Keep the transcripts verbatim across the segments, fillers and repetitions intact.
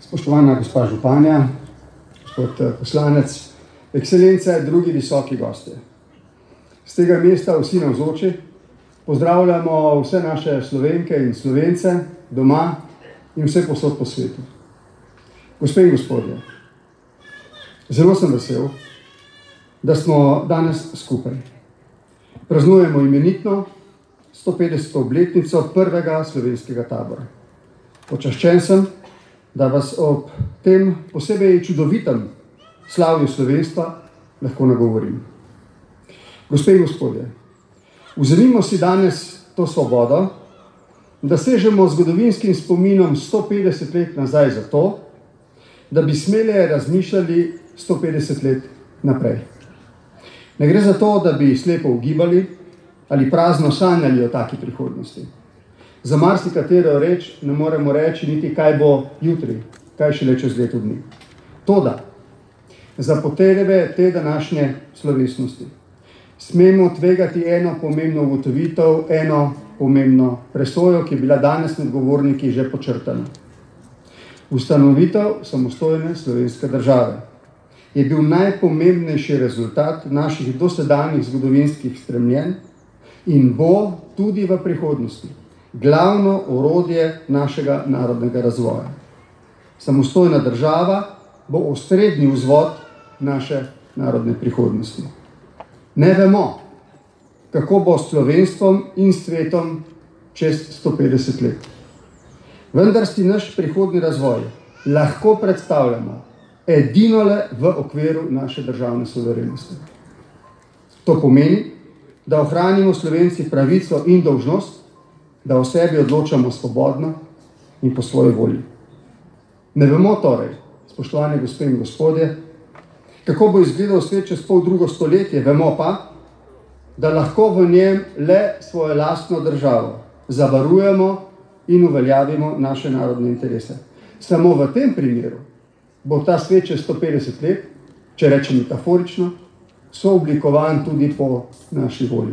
Spoštovana gospa županja, gospod poslanec, ekscelence, drugi visoki gostje. Z tega mesta vsi navzoči pozdravljamo vse naše Slovenke in Slovence doma in vse povsod po svetu. Gospe in gospodje, zelo sem vesel, da smo danes skupaj. Praznujemo imenitno sto petdeseto obletnico prvega slovenskega tabora. Počaščen sem, da vas ob tem posebej čudovitem slavju slovenstva lahko nagovorim. Gospe in gospodje, vzemimo si danes to svobodo, da sežemo zgodovinskim spominom sto petdeset let nazaj za to, da bi smele razmišljali sto petdeset let naprej. Ne gre za to, da bi slepo ugibali ali prazno sanjali o taki prihodnosti. Za marsikatero reč ne moremo reči niti kaj bo jutri, kaj šele čez leto dni. Toda, za potrebe te današnje slovesnosti smemo tvegati eno pomembno ugotovitev, eno pomembno presojo, ki je bila danes med govorniki že počrtana. Ustanovitev samostojne slovenske države je bil najpomembnejši rezultat naših dosedanjih zgodovinskih stremljenj in bo tudi v prihodnosti glavno orodje našega narodnega razvoja. Samostojna država bo osrednji vzvod naše narodne prihodnosti. Ne vemo, kako bo s slovenstvom in svetom čez sto petdeset let. Vendar si naš prihodni razvoj lahko predstavljamo edinole v okviru naše državne suverenosti. To pomeni, da ohranimo Slovenci pravico in dolžnost, da o sebi odločamo svobodno in po svoji volji. Ne vemo torej, spoštovane gospe in gospodje, kako bo izgledal svet čez pol drugo stoletje, vemo pa, da lahko v njem le svojo lastno državo zavarujemo in uveljavimo naše narodne interese. Samo v tem primeru bo ta svet čez sto petdeset let, če rečem metaforično, sooblikovan tudi po naši volji.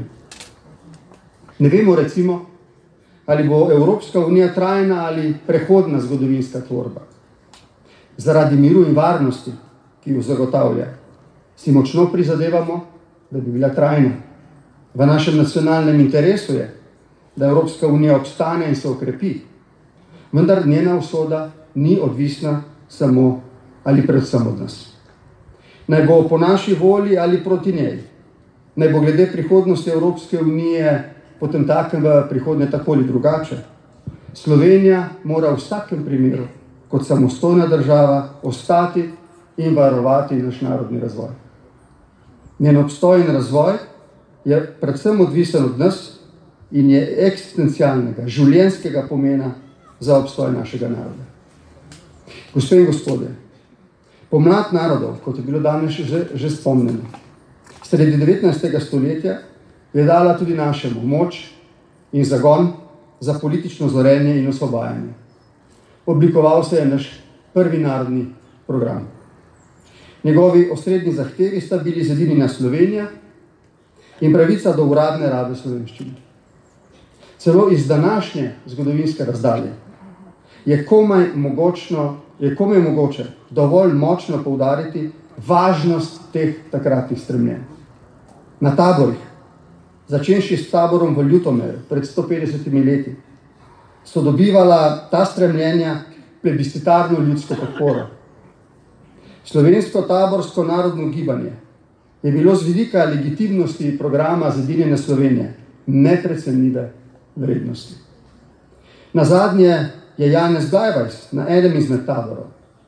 Ne vemo recimo, ali bo Evropska unija trajna ali prehodna zgodovinska tvorba. Zaradi miru in varnosti, ki jo zagotavlja, si močno prizadevamo, da bi bila trajna. V našem nacionalnem interesu je, da Evropska unija obstane in se okrepi, vendar njena usoda ni odvisna samo ali predvsem od nas. Naj bo po naši volji ali proti njej, naj bo glede prihodnosti Evropske unije potem takem v prihodnje tako ali drugače. Slovenija mora v vsakem primeru kot samostojna država ostati in varovati naš narodni razvoj. Njen obstoj in razvoj je predvsem odvisen od nas in je eksistencialnega, življenjskega pomena za obstoj našega naroda. Gospe in gospodje, pomlad narodov, kot je bilo danes že, že spomnjeno, sredi devetnajstega stoletja je dala tudi našemu moč in zagon za politično zorenje in osvobajanje. Oblikoval se je naš prvi narodni program. Njegovi osrednji zahtevi sta bili zedinjena Slovenija in pravica do uradne rabe slovenščine. Celo iz današnje zgodovinske razdalje je komaj mogočno, je komaj mogoče dovolj močno poudariti važnost teh takratnih stremljenj. Na taborih, začenši s taborom v Ljutomeru pred sto petdesetimi leti, so dobivala ta stremljenja plebiscitarno ljudsko podporo. Slovensko taborsko narodno gibanje je bilo z vidika legitimnosti programa Zedinjene Slovenije neprecenljive vrednosti. Nazadnje je Janez Gajvajs na enem izmed taborov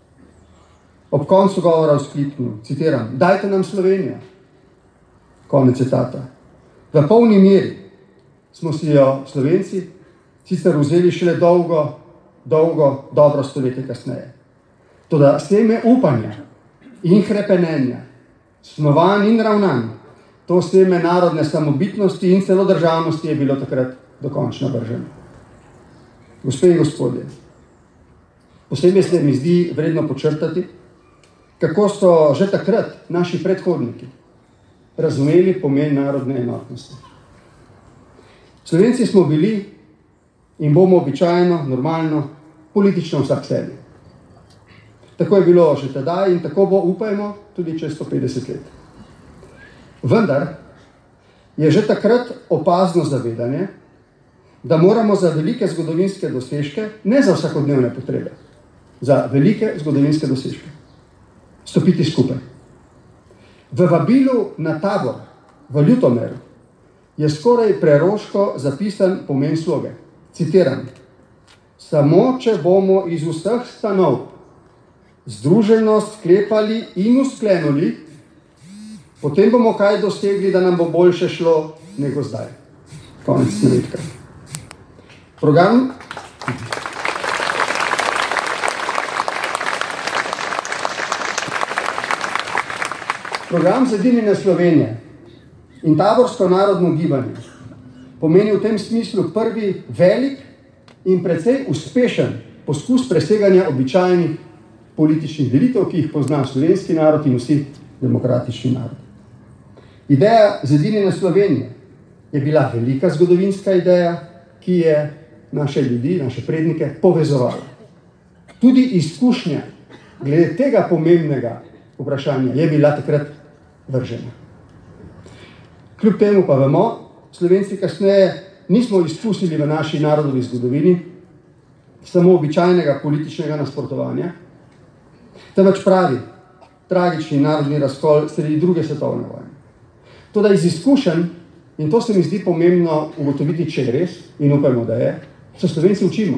ob koncu govora vzkliknil, citiram, dajte nam Slovenijo. Konec citata. V polni meri smo si jo Slovenci sicer vzeli šele dolgo, dolgo, dobro stoletje kasneje. Toda seme upanja in hrepenenja, snovanj in ravnanj, to seme narodne samobitnosti in celo državnosti je bilo takrat dokončno vrženo. Gospe in gospodje, posebej se mi zdi vredno počrtati, kako so že takrat naši predhodniki razumeli pomen narodne enotnosti. Slovenci smo bili in bomo običajno, normalno, politično vsak sebi. Tako je bilo že tedaj in tako bo, upajmo, tudi čez sto petdeset let. Vendar je že takrat opazno zavedanje, da moramo za velike zgodovinske dosežke, ne za vsakodnevne potrebe, za velike zgodovinske dosežke, stopiti skupaj. V vabilu na tabor v Ljutomeru je skoraj preroško zapisan pomen sloge. Citiram: samo če bomo iz vseh stanov združeno sklepali in usklenili, potem bomo kaj dosegli, da nam bo boljše šlo nego zdaj. Konec navedka. Program Program Zedinjene Slovenije in taborsko narodno gibanje pomeni v tem smislu prvi velik in precej uspešen poskus preseganja običajnih političnih delitev, ki jih pozna slovenski narod in vsi demokratični narod. Ideja Zedinjene Slovenije je bila velika zgodovinska ideja, ki je naše ljudi, naše prednike povezovala. Tudi izkušnja glede tega pomembnega vprašanja je bila takrat vržena. Kljub temu pa vemo, Slovenci kasneje nismo izkusili v naši narodovi zgodovini samo običajnega političnega nasprotovanja, temveč pravi tragični narodni razkol sredi druge svetovne vojne. Toda iz izkušenj, in to se mi zdi pomembno ugotoviti, če je res, in upajmo, da je, se Slovenci učimo.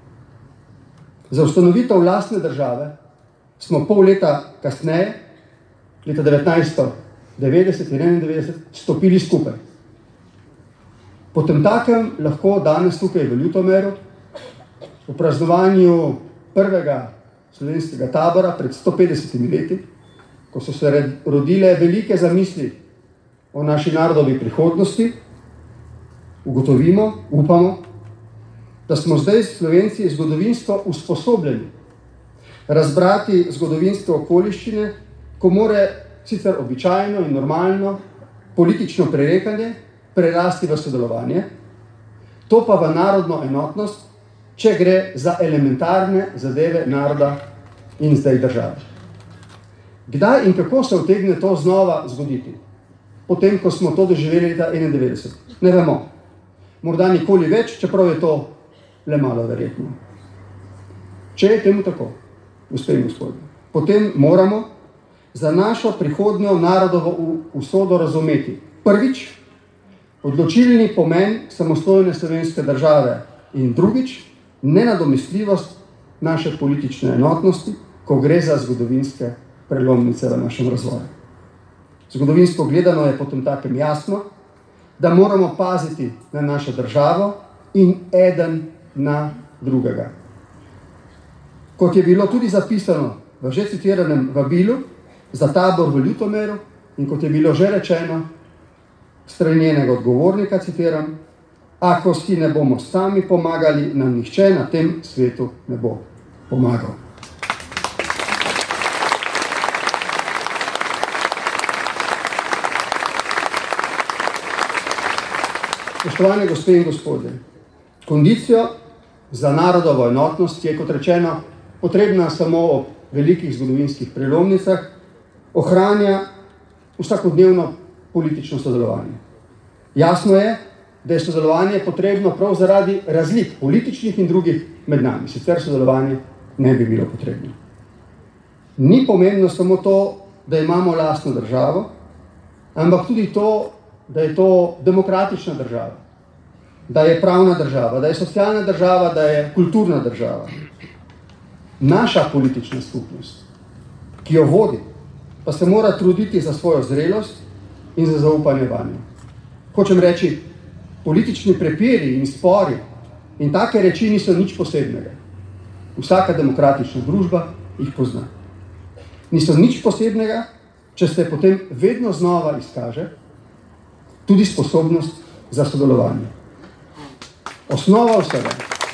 Za ustanovitev lastne države smo pol leta kasneje, leta devetnajststo devetdeset in enaindevetdeset, stopili skupaj. Potem takem lahko danes tukaj v Ljutomeru, v praznovanju prvega slovenskega tabora pred sto petdesetimi leti, ko so se rodile velike zamisli o naši narodovi prihodnosti, ugotovimo, upamo, da smo zdaj Slovenci zgodovinsko usposobljeni razbrati zgodovinske okoliščine, ko more sicer običajno in normalno politično prerekanje prerasti v sodelovanje, to pa v narodno enotnost, če gre za elementarne zadeve naroda in zdaj države. Kdaj in kako se utegne to znova zgoditi? Potem, ko smo to doživeli leta enaindevetdeset. Ne vemo. Morda nikoli več, čeprav je to le malo verjetno. Če je temu tako, gospe in gospodje, potem moramo za našo prihodnjo narodovo usodo razumeti prvič odločilni pomen samostojne slovenske države in drugič nenadomestljivost naše politične enotnosti, ko gre za zgodovinske prelomnice v našem razvoju. Zgodovinsko gledano je potem takem jasno, da moramo paziti na našo državo in eden na drugega. Kot je bilo tudi zapisano v že citiranem vabilu za tabor v Ljutomeru in kot je bilo že rečeno strani njenega odgovornika, citiram: ako si ne bomo sami pomagali, nam nihče na tem svetu ne bo pomagal. Spoštovane gospe in gospodje, kondicijo za narodovo enotnost je, kot rečeno, potrebna samo ob velikih zgodovinskih prelomnicah, ohranja vsakodnevno politično sodelovanje. Jasno je, da je sodelovanje potrebno prav zaradi razlik političnih in drugih med nami, sicer sodelovanje ne bi bilo potrebno. Ni pomembno samo to, da imamo lastno državo, ampak tudi to, da je to demokratična država, da je pravna država, da je socialna država, da je kulturna država. Naša politična skupnost, ki jo vodi, pa se mora truditi za svojo zrelost in za zaupanje vanjo. Hočem reči, politični prepiri in spori in take reči niso nič posebnega. Vsaka demokratična družba jih pozna. Niso nič posebnega, če se potem vedno znova izkaže tudi sposobnost za sodelovanje. Osnova vsega.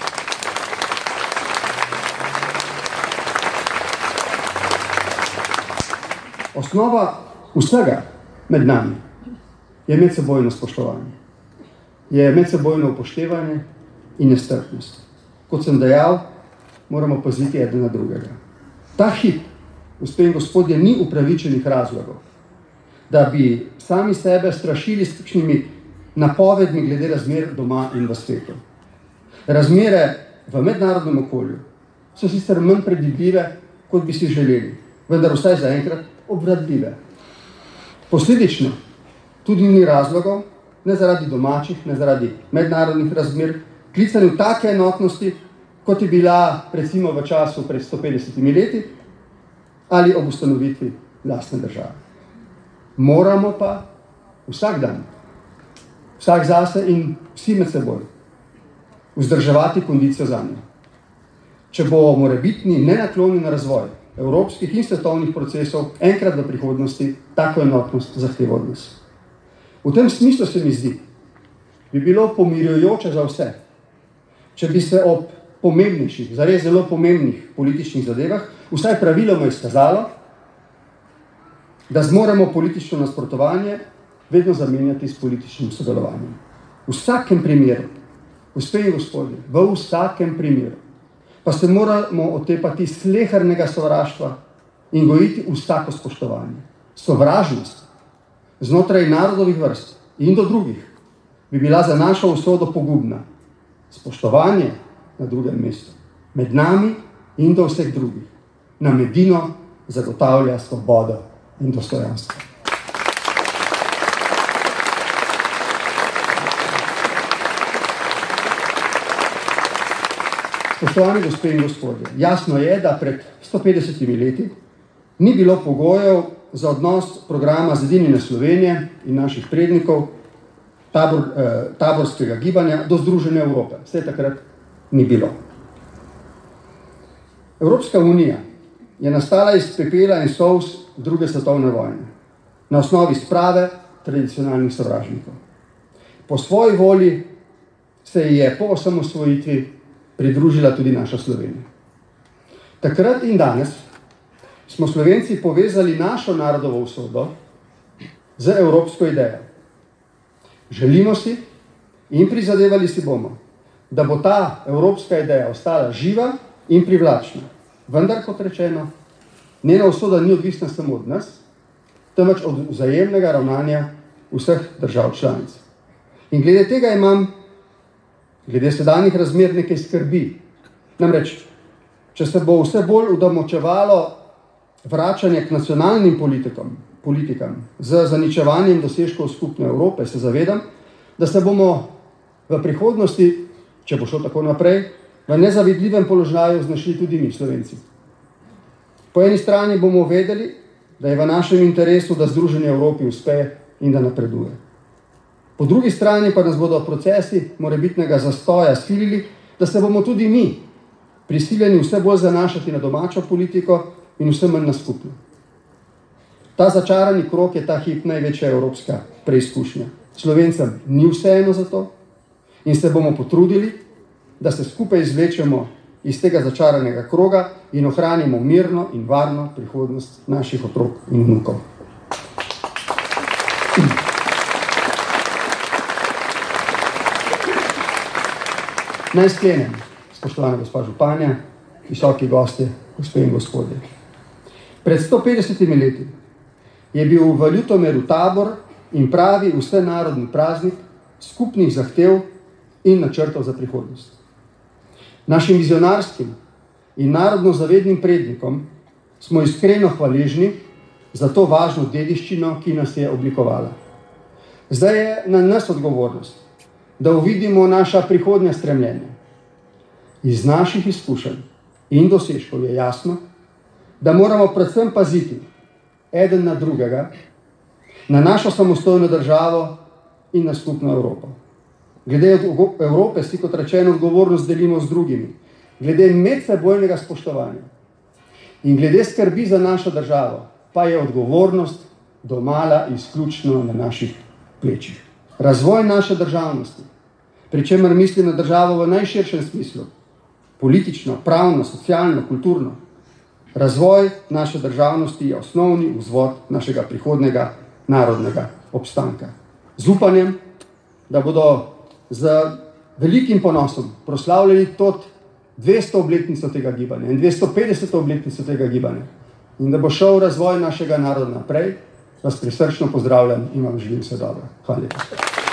Osnova vsega med nami je medsebojno spoštovanje. Je medsebojno upoštevanje in nestrpnost. Kot sem dejal, moramo paziti eden na drugega. Ta hip, gospe in gospodje, ni upravičenih razlogov, da bi sami sebe strašili s kakšnimi napovedmi glede razmer doma in v svetu. Razmere v mednarodnem okolju so sicer manj predvidljive, kot bi si želeli, vendar vsaj zaenkrat obvladljive. Posledično tudi ni razlogov, ne zaradi domačih, ne zaradi mednarodnih razmer, klicani v take enotnosti, kot je bila recimo v času pred sto petdesetimi leti ali ob ustanovitvi lastne države. Moramo pa vsak dan, vsak zase in vsi med seboj, vzdrževati kondicijo zanje. Če bo morebitni nenaklonjen razvoj evropskih in svetovnih procesov enkrat v prihodnosti tako enotnost zahteva od nas. V tem smislu se mi zdi, bi bilo pomirjujoče za vse, če bi se ob pomembnejših, zares zelo pomembnih političnih zadevah vsaj praviloma izkazalo, da zmoremo politično nasprotovanje vedno zamenjati s političnim sodelovanjem. V vsakem primeru, gospe in gospodje, v vsakem primeru, pa se moramo otepati slehernega sovraštva in gojiti vsako spoštovanje. Sovražnost znotraj narodovih vrst in do drugih bi bila za našo usodo pogubna. Spoštovanje na drugem mestu, med nami in do vseh drugih, nam edino zagotavlja svobodo in dostojanstvo. Spoštovani gospe in gospodje, jasno je, da pred sto petdesetimi leti ni bilo pogojev za odnos programa Zedinjene Slovenije in naših prednikov, tabor, eh, taborskega gibanja do Združene Evrope. Vse takrat ni bilo. Evropska unija je nastala iz pepela in solz druge svetovne vojne, na osnovi sprave tradicionalnih sovražnikov. Po svoji volji se je po osamosvojitvi pridružila tudi naša Slovenija. Takrat in danes smo Slovenci povezali našo narodovo usodo z evropsko idejo. Želimo si in prizadevali si bomo, da bo ta evropska ideja ostala živa in privlačna. Vendar, kot rečeno, njena usoda ni odvisna samo od nas, temveč od vzajemnega ravnanja vseh držav članic. In glede tega imam, glede sedanjih razmer, nekaj skrbi. Namreč, če se bo vse bolj udomačevalo vračanje k nacionalnim politikom, politikam z zaničevanjem dosežkov skupne Evrope, se zavedam, da se bomo v prihodnosti, če bo šlo tako naprej, v nezavidljivem položaju znašli tudi mi, Slovenci. Po eni strani bomo vedeli, da je v našem interesu, da združenje Evropi uspe in da napreduje. Po drugi strani pa nas bodo procesi morebitnega zastoja silili, da se bomo tudi mi prisiljeni vse bolj zanašati na domačo politiko in vse manj na skupno. Ta začarani krog je ta hip največja evropska preizkušnja. Slovencem ni vseeno za to in se bomo potrudili, da se skupaj izvlečemo iz tega začaranega kroga in ohranimo mirno in varno prihodnost naših otrok in vnukov. Naj sklenem, spoštovana gospa županja, visoki gostje, gospe in gospodje. Pred sto petdesetimi leti je bil v Ljutomeru tabor in pravi vsenarodni praznik skupnih zahtev in načrtov za prihodnost. Našim vizionarskim in narodno zavednim prednikom smo iskreno hvaležni za to važno dediščino, ki nas je oblikovala. Zdaj je na nas odgovornost, da uvidimo naša prihodnja stremljenja. Iz naših izkušenj in dosežkov je jasno, da moramo predvsem paziti eden na drugega, na našo samostojno državo in na skupno Evropo. Glede Evrope si, kot rečeno, odgovornost delimo z drugimi, glede medsebojnega spoštovanja in glede skrbi za našo državo, pa je odgovornost domala izključno na naših plečih. Razvoj naše državnosti, pri čemer mislim na državo v najširšem smislu, politično, pravno, socialno, kulturno. Razvoj naše državnosti je osnovni vzvod našega prihodnega narodnega obstanka. Z upanjem, da bodo z velikim ponosom proslavljali tot dvesto obletnico tega gibanja in dvesto petdeseto obletnico tega gibanja in da bo šel razvoj našega naroda naprej, vas prisrčno pozdravljam in vam želim vse dobro. Hvala lepa.